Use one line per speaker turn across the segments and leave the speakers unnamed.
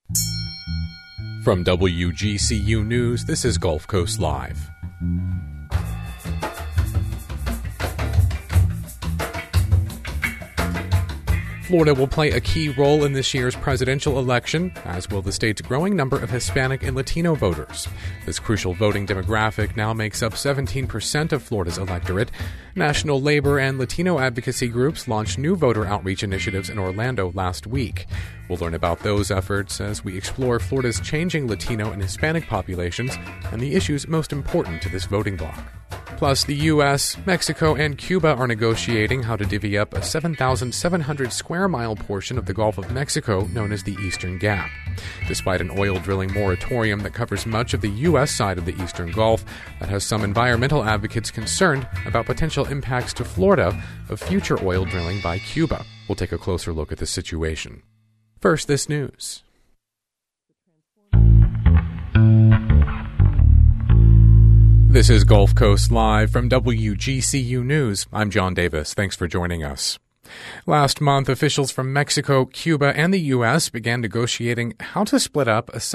From WGCU News, this is Gulf Coast Live. Florida will play a key role in this year's presidential election, as will the state's growing number of Hispanic and Latino voters. This crucial voting demographic now makes up 17% of Florida's electorate. National labor and Latino advocacy groups launched new voter outreach initiatives in Orlando last week. We'll learn about those efforts as we explore Florida's changing Latino and Hispanic populations and the issues most important to this voting bloc. Plus, the U.S., Mexico, and Cuba are negotiating how to divvy up a 7,700 square mile portion of the Gulf of Mexico known as the Eastern Gap. Despite an oil drilling moratorium that covers much of the U.S. side of the Eastern Gulf, that has some environmental advocates concerned about potential impacts to Florida of future oil drilling by Cuba. We'll take a closer look at the situation. First, this news. This is Gulf Coast Live from WGCU News. I'm John Davis. Thanks for joining us. Last month, officials from Mexico, Cuba, and the U.S. began negotiating how to split up a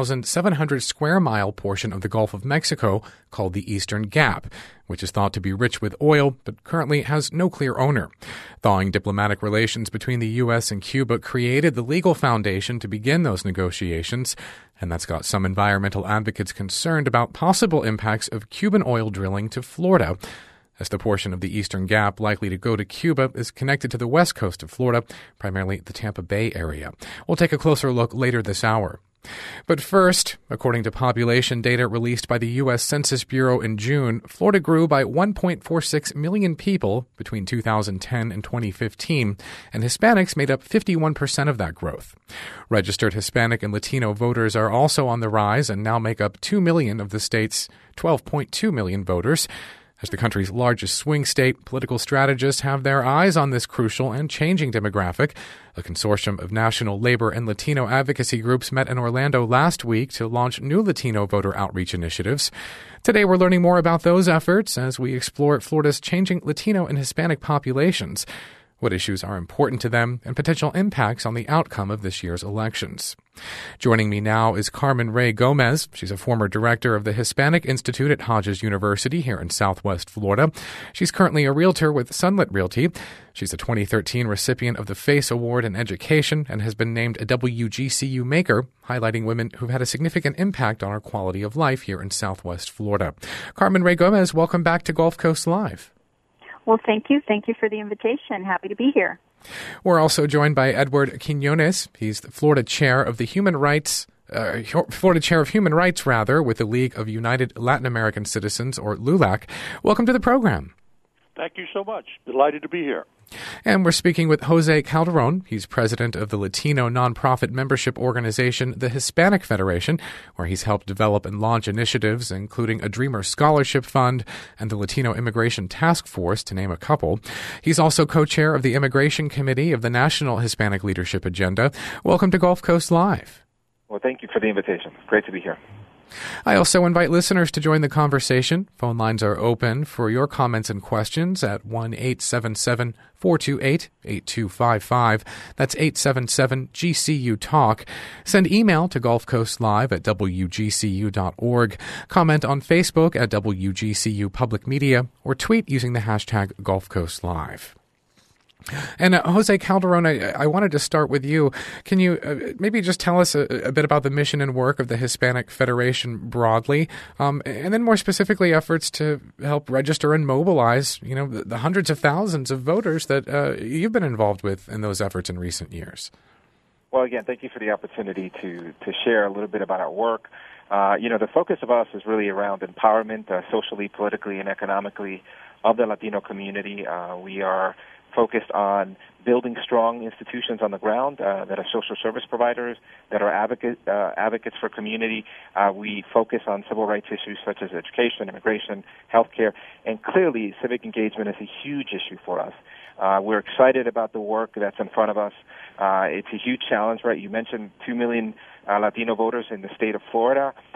7,700 square mile portion of the Gulf of Mexico called the Eastern Gap, which is thought to be rich with oil but currently has no clear owner. Thawing diplomatic relations between the U.S. and Cuba created the legal foundation to begin those negotiations, and that's got some environmental advocates concerned about possible impacts of Cuban oil drilling to Florida, as the portion of the Eastern Gap likely to go to Cuba is connected to the west coast of Florida, primarily the Tampa Bay area. We'll take a closer look later this hour. But first, according to population data released by the U.S. Census Bureau in June, Florida grew by 1.46 million people between 2010 and 2015, and Hispanics made up 51% of that growth. Registered Hispanic and Latino voters are also on the rise and now make up 2 million of the state's 12.2 million voters. As the country's largest swing state, political strategists have their eyes on this crucial and changing demographic. A consortium of national labor and Latino advocacy groups met in Orlando last week to launch new Latino voter outreach initiatives. Today, we're learning more about those efforts as we explore Florida's changing Latino and Hispanic populations, what issues are important to them, and potential impacts on the outcome of this year's elections. Joining me now is Carmen Ray Gomez. She's a former director of the Hispanic Institute at Hodges University here in Southwest Florida. She's currently a realtor with Sunlit Realty. She's a 2013 recipient of the FACE Award in Education and has been named a WGCU Maker, highlighting women who've had a significant impact on our quality of life here in Southwest Florida. Carmen Ray Gomez, welcome back to Gulf Coast Live.
Well, thank you. Thank you for the invitation. Happy to be here.
We're also joined by Edward Quinones. He's the Florida Chair of the Florida Chair of Human Rights, with the League of United Latin American Citizens, or LULAC. Welcome to the program.
Thank you so much. Delighted to be here.
And we're speaking with Jose Calderon. He's president of the Latino nonprofit membership organization, the Hispanic Federation, where he's helped develop and launch initiatives, including a Dreamer Scholarship Fund and the Latino Immigration Task Force, to name a couple. He's also co-chair of the Immigration Committee of the National Hispanic Leadership Agenda. Welcome to Gulf Coast Live.
Well, thank you for the invitation. Great to be here.
I also invite listeners to join the conversation. Phone lines are open for your comments and questions at 1-877-428-8255. That's 877-GCU-TALK. Send email to gulfcoastlive@wgcu.org. Comment on Facebook at WGCU Public Media, or tweet using the hashtag GulfCoastLive. And Jose Calderon, I wanted to start with you. Can you maybe just tell us a bit about the mission and work of the Hispanic Federation broadly, and then more specifically efforts to help register and mobilize, the hundreds of thousands of voters that you've been involved with in those efforts in recent years?
Well, again, thank you for the opportunity to share a little bit about our work. The focus of us is really around empowerment, socially, politically, and economically, of the Latino community. We are focused on building strong institutions on the ground that are social service providers, that are advocates for community. We focus on civil rights issues such as education, immigration, healthcare, and clearly civic engagement is a huge issue for us. We're excited about the work that's in front of us. It's a huge challenge, right? You mentioned 2 million Latino voters in the state of Florida.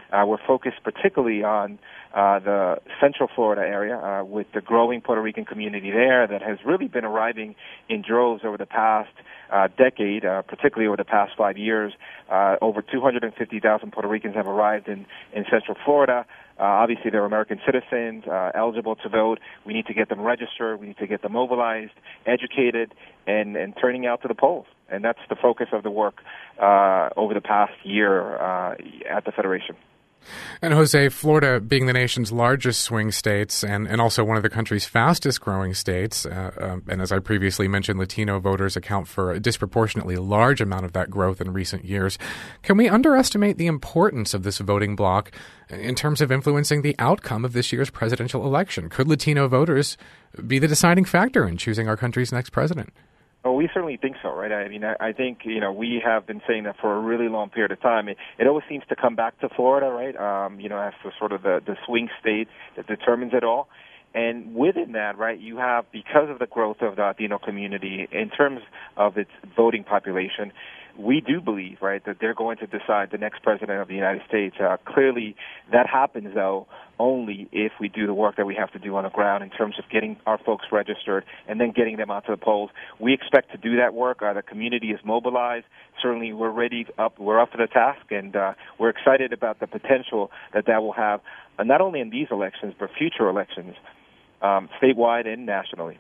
We're focused particularly on the Central Florida area with the growing Puerto Rican community there that has really been arriving in droves over the past decade, particularly over the past 5 years. Over 250,000 Puerto Ricans have arrived in Central Florida. Obviously, they're American citizens, eligible to vote. We need to get them registered. We need to get them mobilized, educated, and turning out to the polls. And that's the focus of the work over the past year at the Federation.
And Jose, Florida being the nation's largest swing states and also one of the country's fastest growing states, and as I previously mentioned, Latino voters account for a disproportionately large amount of that growth in recent years. Can we underestimate the importance of this voting bloc in terms of influencing the outcome of this year's presidential election? Could Latino voters be the deciding factor in choosing our country's next president?
Well, we certainly think so, right? I mean, I think, we have been saying that for a really long period of time. It always seems to come back to Florida, right? As the sort of the swing state that determines it all. And within that, right, you have, because of the growth of the Latino community in terms of its voting population, we do believe, right, that they're going to decide the next president of the United States. Clearly, that happens, though, only if we do the work that we have to do on the ground in terms of getting our folks registered and then getting them out to the polls. We expect to do that work. The community is mobilized. Certainly, we're we're up for the task, and we're excited about the potential that will have, not only in these elections, but future elections, statewide and nationally.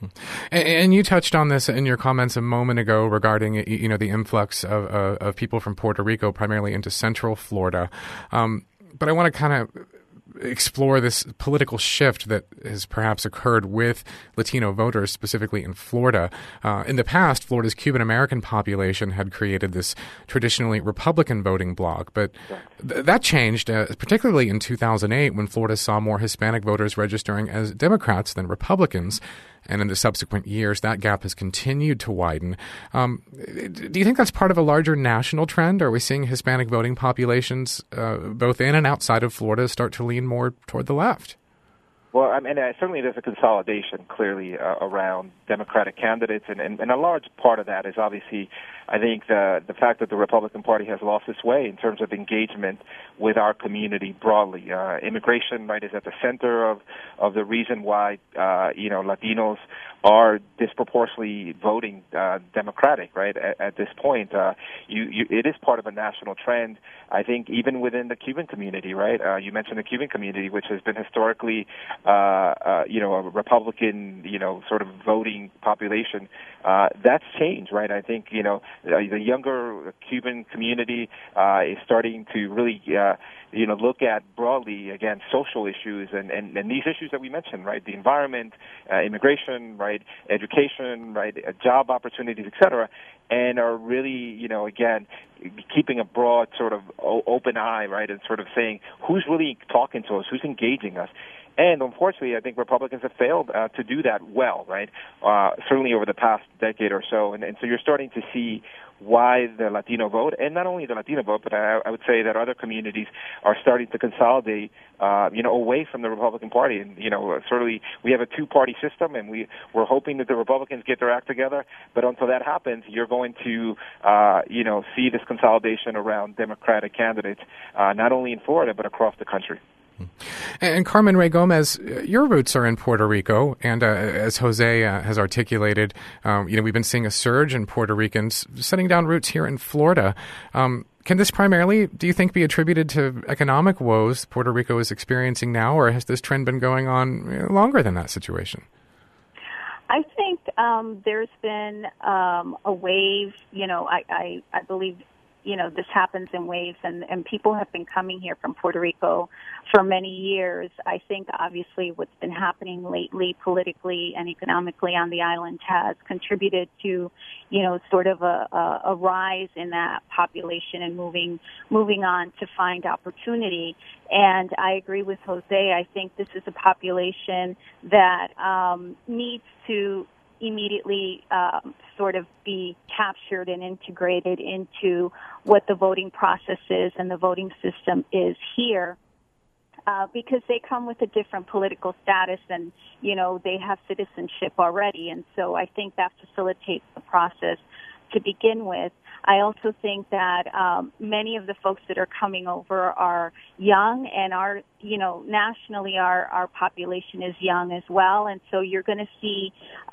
And you touched on this in your comments a moment ago regarding, the influx of people from Puerto Rico, primarily into Central Florida. But I want to kind of explore this political shift that has perhaps occurred with Latino voters, specifically in Florida. In the past, Florida's Cuban-American population had created this traditionally Republican voting bloc, but that changed, particularly in 2008 when Florida saw more Hispanic voters registering as Democrats than Republicans. And in the subsequent years, that gap has continued to widen. Do you think that's part of a larger national trend? Are we seeing Hispanic voting populations, both in and outside of Florida, start to lean more toward the left?
Well, I mean, certainly there's a consolidation, clearly, around Democratic candidates, and a large part of that is obviously, I think, the fact that the Republican Party has lost its way in terms of engagement with our community broadly. Immigration, right, is at the center of the reason why, Latinos are disproportionately voting Democratic, right, at this point. It is part of a national trend, I think, even within the Cuban community, right? You mentioned the Cuban community, which has been historically a Republican, sort of voting population. That's changed, right? I think, the younger Cuban community is starting to really, look at broadly, again, social issues and these issues that we mentioned, right? The environment, immigration, right? Education, right? Job opportunities, et cetera, and are really, again, keeping a broad sort of open eye, right? And sort of saying, who's really talking to us? Who's engaging us? And unfortunately, I think Republicans have failed to do that well, right? Certainly over the past decade or so. And so you're starting to see why the Latino vote, and not only the Latino vote, but I would say that other communities are starting to consolidate, away from the Republican Party. And, certainly we have a two-party system, and we're hoping that the Republicans get their act together. But until that happens, you're going to, see this consolidation around Democratic candidates, not only in Florida, but across the country.
And Carmen Ray-Gomez, your roots are in Puerto Rico, and as Jose has articulated, we've been seeing a surge in Puerto Ricans setting down roots here in Florida. Can this primarily, do you think, be attributed to economic woes Puerto Rico is experiencing now, or has this trend been going on longer than that situation?
I think there's been a wave. I believe this happens in waves, and people have been coming here from Puerto Rico for many years. I think, obviously, what's been happening lately politically and economically on the island has contributed to, sort of a rise in that population and moving on to find opportunity. And I agree with Jose. I think this is a population that needs to immediately sort of be captured and integrated into what the voting process is and the voting system is here, because they come with a different political status and, they have citizenship already. And so I think that facilitates the process to begin with. I also think that many of the folks that are coming over are young, and nationally our population is young as well. And so you're going to see,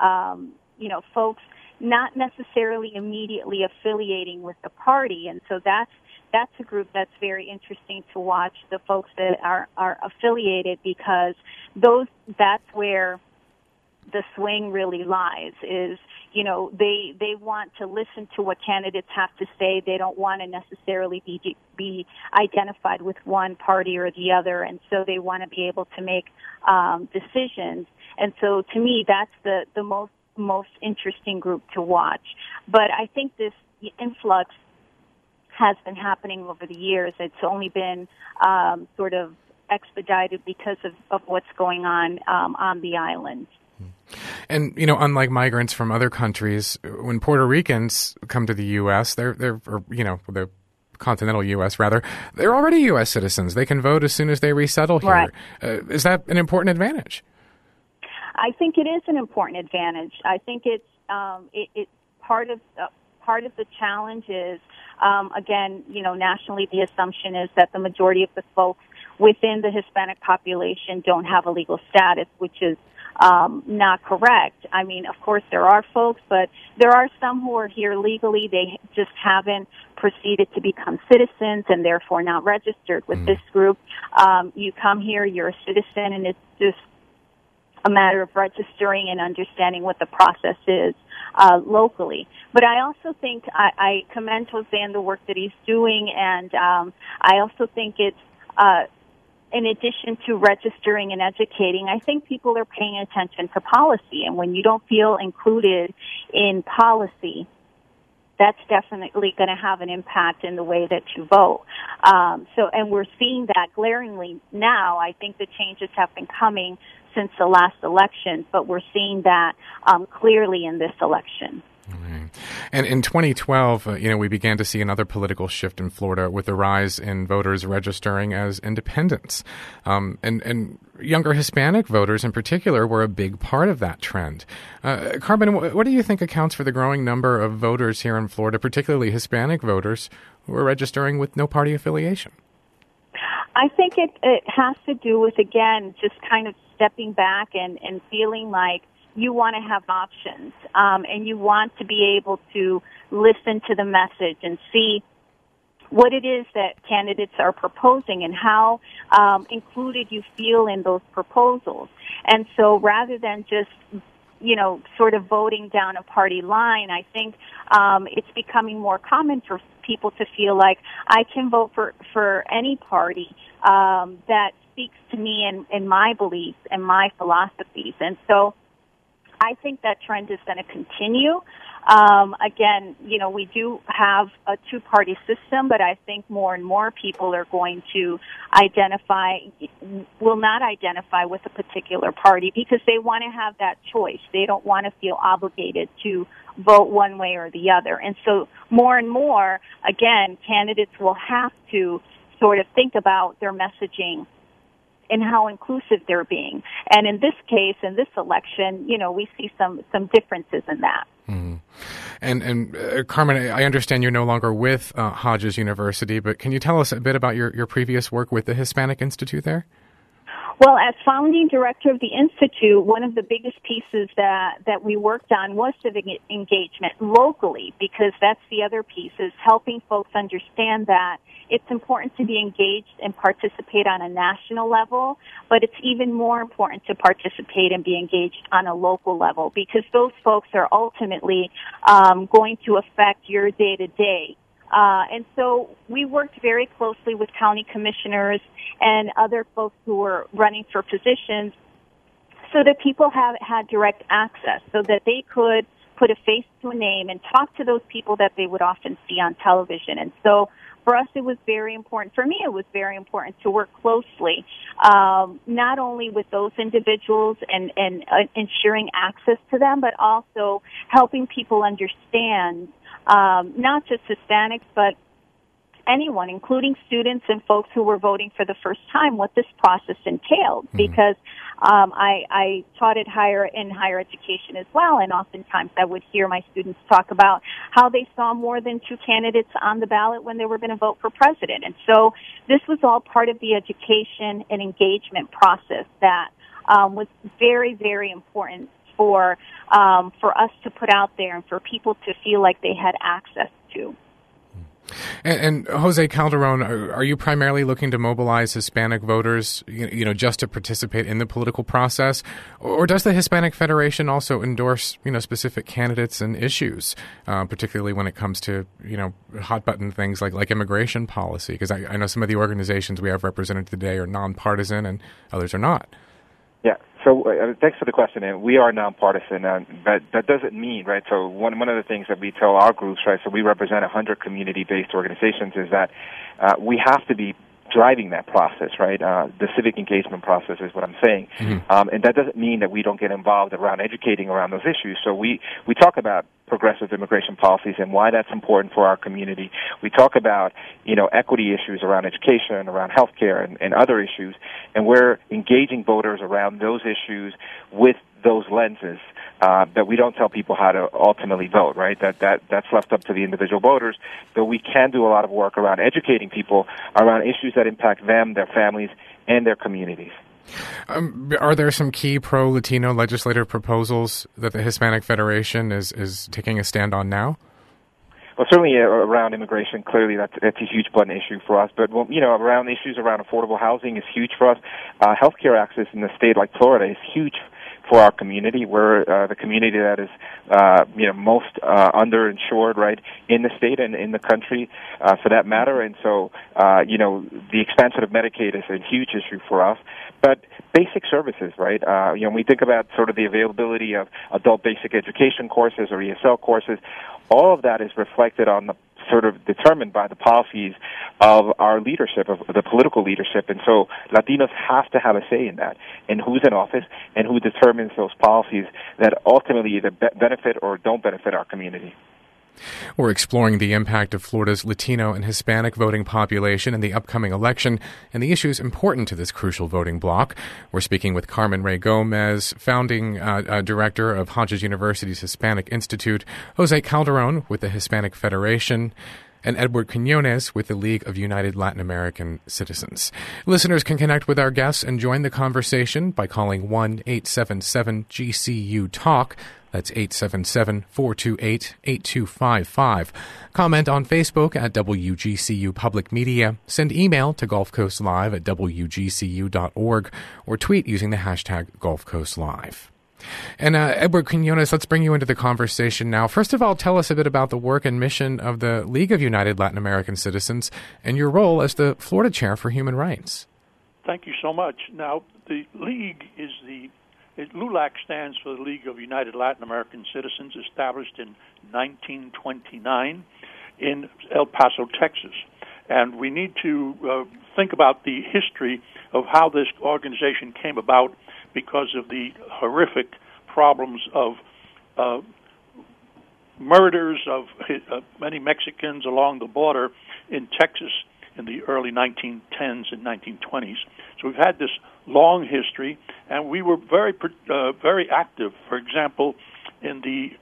folks not necessarily immediately affiliating with the party. And so that's a group that's very interesting to watch, the folks that are affiliated, because that's where the swing really lies, is, they want to listen to what candidates have to say. They don't want to necessarily be identified with one party or the other, and so they want to be able to make decisions. And so to me, that's the most interesting group to watch. But I think this influx has been happening over the years. It's only been sort of expedited because of what's going on the island.
And, unlike migrants from other countries, when Puerto Ricans come to the U.S., the continental U.S. rather, they're already U.S. citizens. They can vote as soon as they resettle here.
Right.
Is that an important advantage?
I think it is an important advantage. I think it's part of the challenge is, again, nationally the assumption is that the majority of the folks within the Hispanic population don't have a legal status, which is not correct. I mean, of course, there are folks, but there are some who are here legally. They just haven't proceeded to become citizens and therefore not registered with this group. You come here, you're a citizen, and it's just a matter of registering and understanding what the process is locally. But I also think I commend Jose and the work that he's doing, and I also think it's in addition to registering and educating, I think people are paying attention to policy. And when you don't feel included in policy, that's definitely going to have an impact in the way that you vote. And we're seeing that glaringly now. I think the changes have been coming since the last election, but we're seeing that clearly in this election.
Right. And in 2012, we began to see another political shift in Florida with the rise in voters registering as independents. And younger Hispanic voters in particular were a big part of that trend. Carmen, what do you think accounts for the growing number of voters here in Florida, particularly Hispanic voters, who are registering with no party affiliation?
I think it has to do with, again, just kind of stepping back and feeling like you want to have options, and you want to be able to listen to the message and see what it is that candidates are proposing and how included you feel in those proposals. And so rather than just, sort of voting down a party line, I think it's becoming more common for people to feel like I can vote for any party that speaks to me and my beliefs and my philosophies. And so I think that trend is going to continue. Again, we do have a two-party system, but I think more and more people are going to will not identify with a particular party because they want to have that choice. They don't want to feel obligated to vote one way or the other. And so more and more, again, candidates will have to sort of think about their messaging and how inclusive they're being. And in this case, in this election, we see some differences in that.
Mm-hmm. And Carmen, I understand you're no longer with Hodges University, but can you tell us a bit about your previous work with the Hispanic Institute there?
Well, as founding director of the Institute, one of the biggest pieces that we worked on was civic engagement locally, because that's the other piece, is helping folks understand that it's important to be engaged and participate on a national level, but it's even more important to participate and be engaged on a local level, because those folks are ultimately going to affect your day-to-day. And so we worked very closely with county commissioners and other folks who were running for positions so that people had direct access, so that they could put a face to a name and talk to those people that they would often see on television. And so for us, it was very important. For me, it was very important to work closely, not only with those individuals and ensuring access to them, but also helping people understand not just Hispanics, but anyone, including students and folks who were voting for the first time, what this process entailed. Because I taught in higher education as well, and oftentimes I would hear my students talk about how they saw more than two candidates on the ballot when they were going to vote for president. And so this was all part of the education and engagement process that was very, very important for us to put out there and for people to feel like they had access to.
And Jose Calderon, are you primarily looking to mobilize Hispanic voters, just to participate in the political process, or does the Hispanic Federation also endorse, specific candidates and issues, particularly when it comes to, hot button things like immigration policy? Because I know some of the organizations we have represented today are nonpartisan and others are not.
Yeah. So thanks for the question. And we are nonpartisan, but that doesn't mean, right? So one of the things that we tell our groups, right? So we represent 100 community-based organizations, is that we have to be driving that process, right? The civic engagement process is what I'm saying. And that doesn't mean that we don't get involved around educating around those issues. So we talk about progressive immigration policies and why that's important for our community. We talk about, equity issues around education, around healthcare, and other issues. And we're engaging voters around those issues with those lenses. That we don't tell people how to ultimately vote, right? That's left up to the individual voters. But we can do a lot of work around educating people around issues that impact them, their families, and their communities.
Are there some key pro-Latino legislative proposals that the Hispanic Federation is taking a stand on now?
Well, certainly around immigration, clearly that's a huge button issue for us. But, around issues around affordable housing is huge for us. Healthcare access in a state like Florida is huge for our community. We're the community that is, most underinsured, right, in the state and in the country, for that matter. And so, the expansion of Medicaid is a huge issue for us. But basic services, right? When we think about sort of the availability of adult basic education courses or ESL courses, all of that is reflected on the sort of determined by the policies of our leadership, of the political leadership. And so Latinos have to have a say in that, and who's in office and who determines those policies that ultimately either benefit or don't benefit our community.
We're exploring the impact of Florida's Latino and Hispanic voting population in the upcoming election and the issues important to this crucial voting bloc. We're speaking with Carmen Ray Gomez, founding director of Hodges University's Hispanic Institute, Jose Calderon with the Hispanic Federation, and Edward Quinones with the League of United Latin American Citizens. Listeners can connect with our guests and join the conversation by calling 1-877-GCU-TALK. That's 877-428-8255. Comment on Facebook at WGCU Public Media. Send email to gulfcoastlive@wgcu.org or tweet using the hashtag GulfCoastLive. And Edward Quinones, let's bring you into the conversation now. First of all, tell us a bit about the work and mission of the League of United Latin American Citizens and your role as the Florida Chair for Human Rights.
Thank you so much. Now, the League is LULAC stands for the League of United Latin American Citizens, established in 1929 in El Paso, Texas. And we need to think about the history of how this organization came about because of the horrific problems of murders of many Mexicans along the border in Texas in the early 1910s and 1920s. So we've had this long history, and we were very active. For example, in the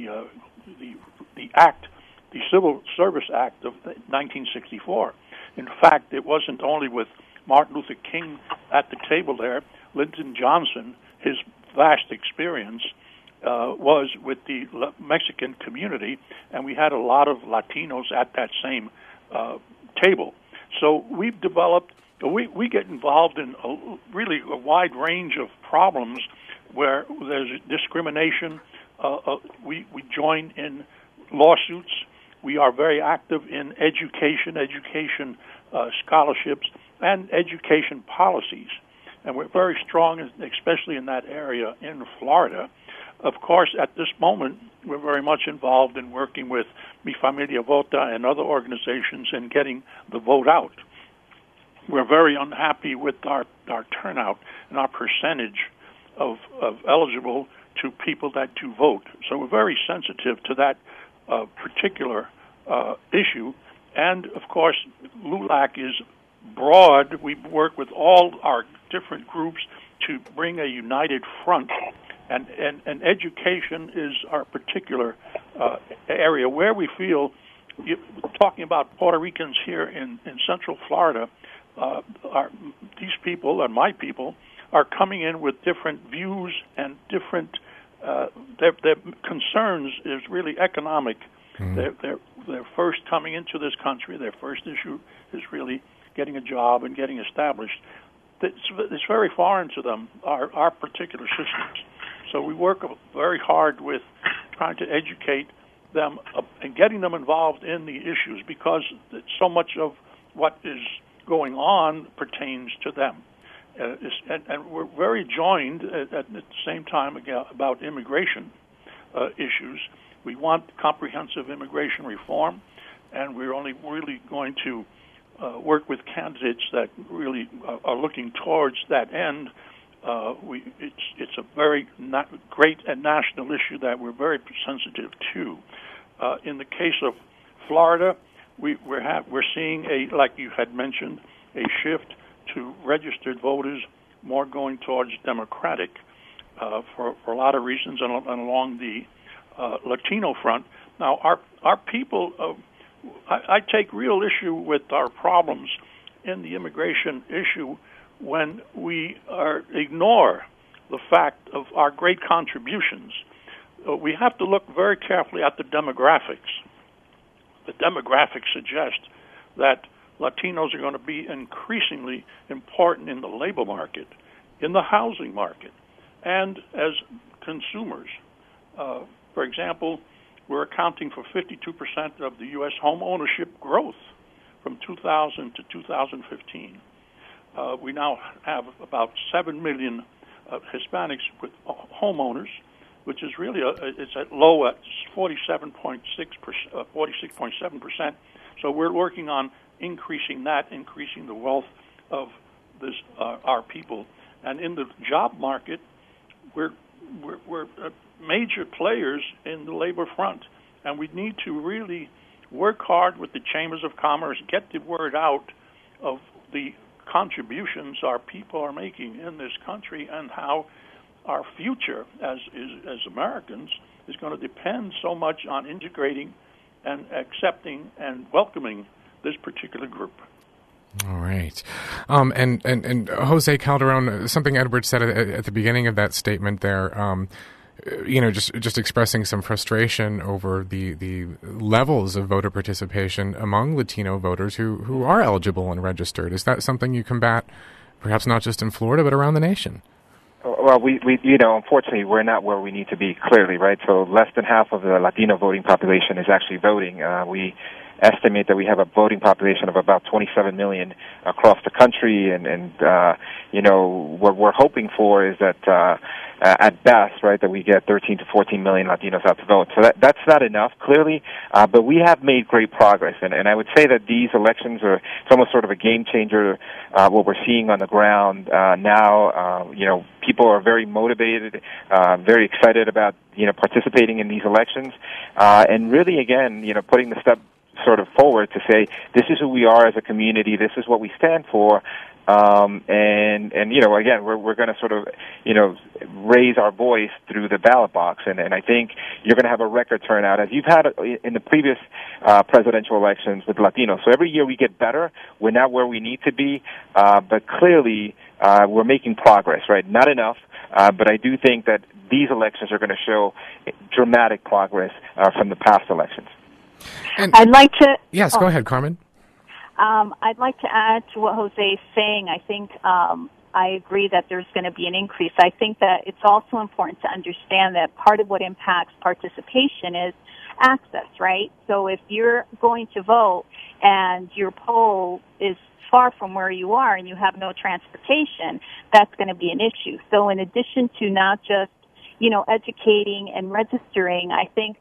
Act, the Civil Service Act of 1964. In fact, it wasn't only with Martin Luther King at the table there. Lyndon Johnson, his vast experience was with the Mexican community, and we had a lot of Latinos at that same table. So we've developed, we get involved in really a wide range of problems where there's discrimination. We join in lawsuits. We are very active in education scholarships, and education policies. And we're very strong, especially in that area in Florida. Of course, at this moment, we're very much involved in working with Mi Familia Vota and other organizations in getting the vote out. We're very unhappy with our turnout and our percentage of eligible to people that do vote. So we're very sensitive to that particular issue, And, of course, LULAC is broad. We work with all our different groups to bring a united front, and education is our particular area where we feel, talking about Puerto Ricans here in Central Florida, these people, and my people, are coming in with different views and different, their concerns is really economic. They're first coming into this country. Their first issue is really getting a job and getting established. It's very foreign to them, our particular systems. So we work very hard with trying to educate them and getting them involved in the issues, because so much of what is going on pertains to them. And we're very joined at the same time about immigration issues. We want comprehensive immigration reform, and we're only really going to work with candidates that really are looking towards that end. It's a very great and national issue that we're very sensitive to. In the case of Florida, we're seeing like you had mentioned, a shift to registered voters, more going towards Democratic for a lot of reasons, and along the Latino front. Now, our people, I take real issue with our problems in the immigration issue when we ignore the fact of our great contributions. We have to look very carefully at the demographics. The demographics suggest that Latinos are going to be increasingly important in the labor market, in the housing market, and as consumers. For example, we're accounting for 52% of the U.S. home ownership growth from 2000 to 2015. We now have about 7 million Hispanics with homeowners, which is really it's at low at 46.7%. So we're working on increasing the wealth of our people. And in the job market, we're major players in the labor front, and we need to really work hard with the chambers of commerce, get the word out of the contributions our people are making in this country, and how our future as Americans is going to depend so much on integrating and accepting and welcoming this particular group.
All right. And Jose Calderon, something Edward said at the beginning of that statement there, just expressing some frustration over the levels of voter participation among Latino voters who are eligible and registered. Is that something you combat, perhaps not just in Florida, but around the nation?
Well, we unfortunately, we're not where we need to be, clearly, right? So less than half of the Latino voting population is actually voting. We estimate that we have a voting population of about 27 million across the country, and what we're hoping for is that at best, right, that we get 13 to 14 million Latinos out to vote. So that's not enough, clearly, but we have made great progress, and I would say that these elections it's almost sort of a game changer. What we're seeing on the ground now, people are very motivated, very excited about participating in these elections, and really again, putting the step sort of forward to say, this is who we are as a community, this is what we stand for, and again, we're going to sort of, raise our voice through the ballot box, and I think you're going to have a record turnout, as you've had in the previous presidential elections with Latinos. So every year we get better. We're not where we need to be, but clearly we're making progress, right? Not enough, but I do think that these elections are going to show dramatic progress from the past elections.
And
I'd like to...
Yes, go ahead, Carmen.
I'd like to add to what Jose is saying. I think I agree that there's going to be an increase. I think that it's also important to understand that part of what impacts participation is access, right? So if you're going to vote and your poll is far from where you are and you have no transportation, that's going to be an issue. So in addition to not just, educating and registering, I think,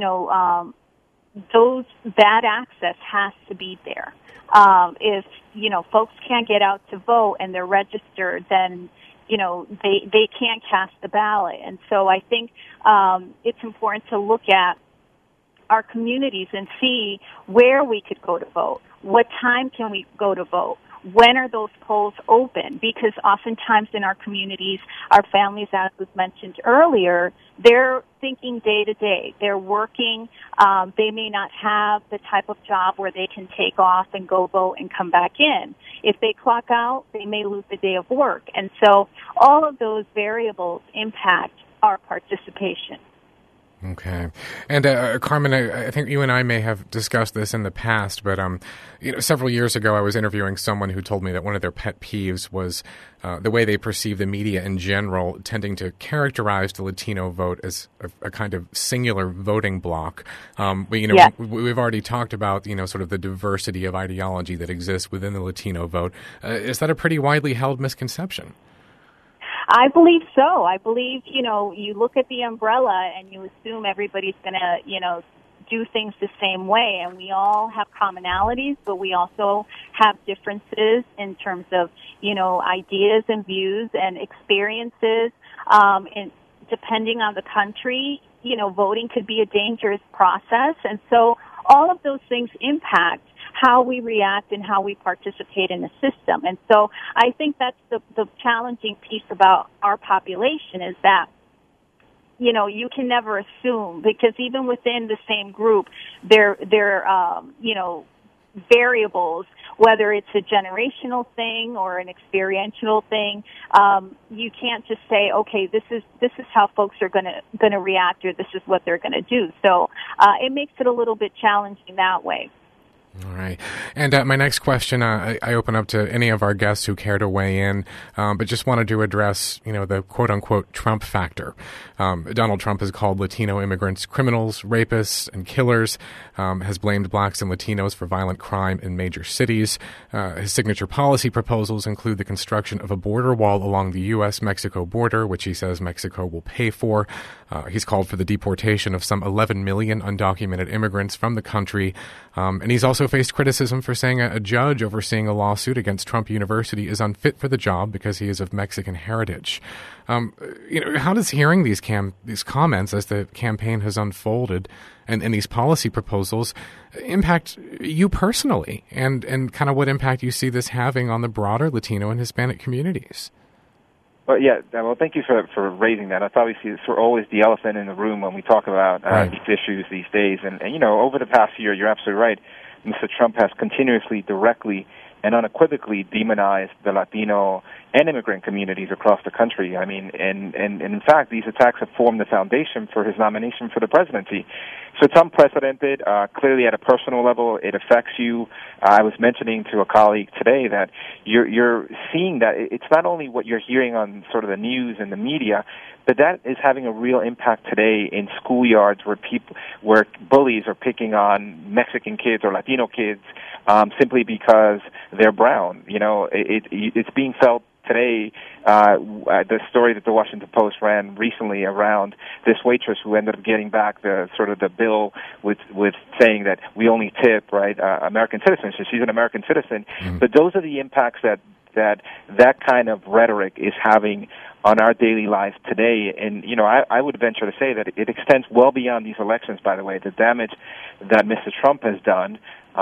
that access has to be there. If, folks can't get out to vote and they're registered, then, they can't cast the ballot. And so I think it's important to look at our communities and see where we could go to vote. What time can we go to vote? When are those polls open? Because oftentimes in our communities, our families, as was mentioned earlier, they're thinking day to day. They're working. They may not have the type of job where they can take off and go vote and come back in. If they clock out, they may lose the day of work. And so all of those variables impact our participation.
Okay. And Carmen, I think you and I may have discussed this in the past, but several years ago I was interviewing someone who told me that one of their pet peeves was the way they perceive the media in general, tending to characterize the Latino vote as a kind of singular voting bloc. We've already talked about, sort of the diversity of ideology that exists within the Latino vote. Is that a pretty widely held misconception?
I believe so. I believe, you look at the umbrella and you assume everybody's going to, do things the same way. And we all have commonalities, but we also have differences in terms of, ideas and views and experiences. And depending on the country, voting could be a dangerous process. And so all of those things impact how we react and how we participate in the system. And so I think that's the challenging piece about our population is that, you can never assume, because even within the same group, there variables, whether it's a generational thing or an experiential thing, you can't just say, okay, this is how folks are going to react, or this is what they're going to do. So it makes it a little bit challenging that way.
All right. And my next question, I open up to any of our guests who care to weigh in, but just wanted to address, the quote-unquote Trump factor. Donald Trump has called Latino immigrants criminals, rapists, and killers, has blamed blacks and Latinos for violent crime in major cities. His signature policy proposals include the construction of a border wall along the U.S.-Mexico border, which he says Mexico will pay for. He's called for the deportation of some 11 million undocumented immigrants from the country. And he's also faced criticism for saying a judge overseeing a lawsuit against Trump University is unfit for the job because he is of Mexican heritage. How does hearing these comments as the campaign has unfolded and these policy proposals impact you personally, and kind of what impact you see this having on the broader Latino and Hispanic communities?
Well, thank you for raising that. That's obviously sort of always the elephant in the room when we talk about these issues these days. And over the past year, you're absolutely right. Mr. Trump has continuously, directly, and unequivocally demonized the Latino and immigrant communities across the country. I mean, and in fact, these attacks have formed the foundation for his nomination for the presidency. So it's unprecedented. Clearly, at a personal level, it affects you. I was mentioning to a colleague today that you're seeing that it's not only what you're hearing on sort of the news and the media, but that is having a real impact today in schoolyards where bullies are picking on Mexican kids or Latino kids simply because they're brown. It's being felt today. The story that the Washington Post ran recently around this waitress who ended up getting back the bill with saying that we only tip American citizens. So she's an American citizen, but those are the impacts that kind of rhetoric is having on our daily lives today. And, I would venture to say that it extends well beyond these elections, by the way. The damage that Mr. Trump has done,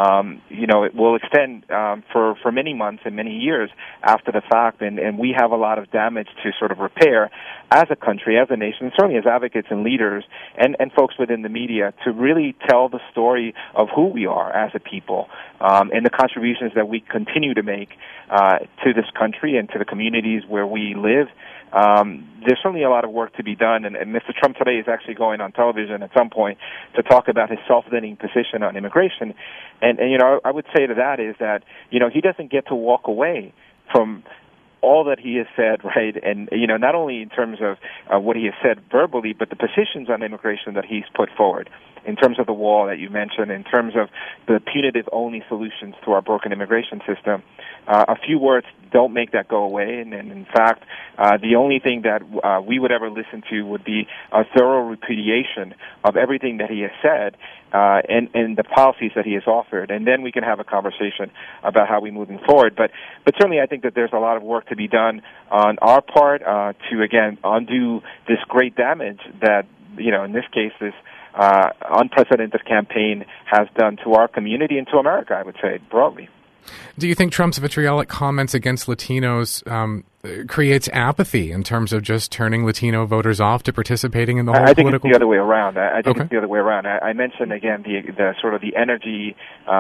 it will extend for many months and many years after the fact. And we have a lot of damage to sort of repair as a country, as a nation, certainly as advocates and leaders and folks within the media to really tell the story of who we are as a people and the contributions that we continue to make to this country and to the communities where we live. There's certainly a lot of work to be done, and Mr. Trump today is actually going on television at some point to talk about his self-limiting position on immigration. And I would say to that is that, he doesn't get to walk away from all that he has said, right? And, not only in terms of what he has said verbally, but the positions on immigration that he's put forward in terms of the wall that you mentioned, in terms of the punitive-only solutions to our broken immigration system. A few words don't make that go away, and in fact, the only thing that we would ever listen to would be a thorough repudiation of everything that he has said and the policies that he has offered, and then we can have a conversation about how we're moving forward. But certainly I think that there's a lot of work to be done on our part to, again, undo this great damage that, in this case, this unprecedented campaign has done to our community and to America, I would say, broadly.
Do you think Trump's vitriolic comments against Latinos creates apathy in terms of just turning Latino voters off to participating in the whole
political?
I think
it's the other way around. It's the other way around. I mentioned again the sort of the energy,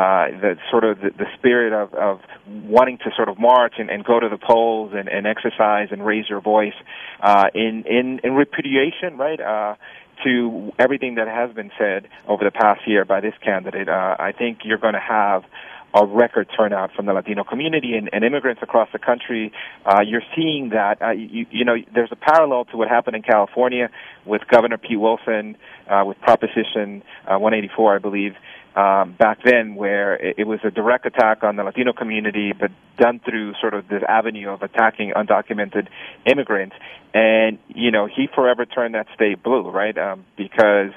the spirit of wanting to sort of march and go to the polls and exercise and raise your voice in repudiation, right? To everything that has been said over the past year by this candidate. I think you're going to have a record turnout from the Latino community and immigrants across the country. You're seeing that, there's a parallel to what happened in California with Governor Pete Wilson, with Proposition 184, I believe, back then, where it was a direct attack on the Latino community, but done through sort of this avenue of attacking undocumented immigrants. And, he forever turned that state blue, right? Because,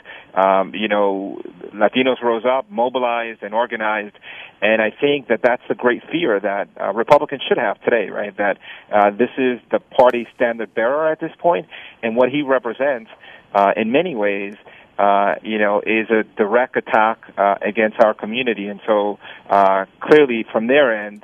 Latinos rose up, mobilized, and organized. And I think that that's the great fear that Republicans should have today, right? That this is the party standard bearer at this point, and what he represents, in many ways, is a direct attack against our community. And so clearly from their end,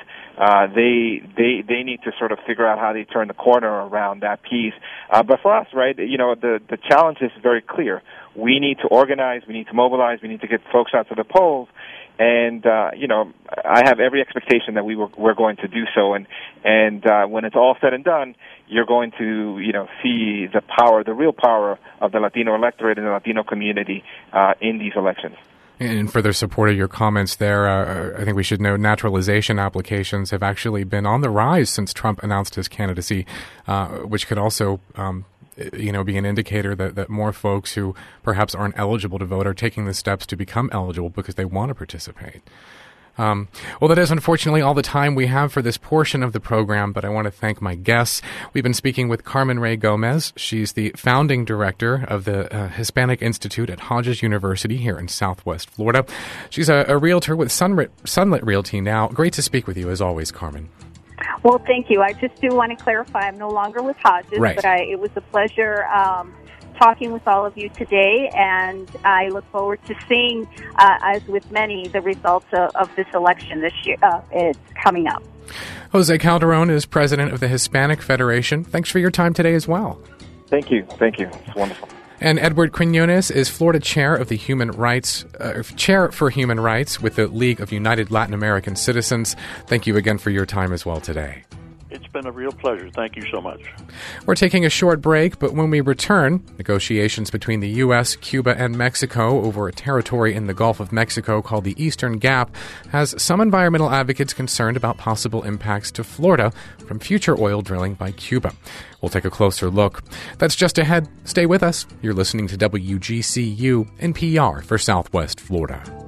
they need to sort of figure out how they turn the corner around that piece. But for us, right, the challenge is very clear. We need to organize, we need to mobilize, we need to get folks out to the polls. And I have every expectation that we're going to do so. And when it's all said and done, you're going to see the power, the real power of the Latino electorate and the Latino community in these elections.
In further support of your comments there, I think we should note naturalization applications have actually been on the rise since Trump announced his candidacy, which could also be an indicator that more folks who perhaps aren't eligible to vote are taking the steps to become eligible because they want to participate. Well, that is unfortunately all the time we have for this portion of the program, but I want to thank my guests. We've been speaking with Carmen Ray Gomez. She's the founding director of the Hispanic Institute at Hodges University here in Southwest Florida. She's a realtor with Sunlit Realty now. Great to speak with you as always, Carmen.
Well, thank you. I just do want to clarify I'm no longer with Hodges,
right.
But it was a pleasure talking with all of you today, and I look forward to seeing, as with many, the results of this election this year. It's coming up.
Jose Calderon is president of the Hispanic Federation. Thanks for your time today as well.
Thank you. It's wonderful.
And Edward Quinones is Florida Chair of the Chair for Human Rights with the League of United Latin American Citizens. Thank you again for your time as well today.
It's been a real pleasure. Thank you so much.
We're taking a short break, but when we return, negotiations between the U.S., Cuba, and Mexico over a territory in the Gulf of Mexico called the Eastern Gap has some environmental advocates concerned about possible impacts to Florida from future oil drilling by Cuba. We'll take a closer look. That's just ahead. Stay with us. You're listening to WGCU in PR for Southwest Florida.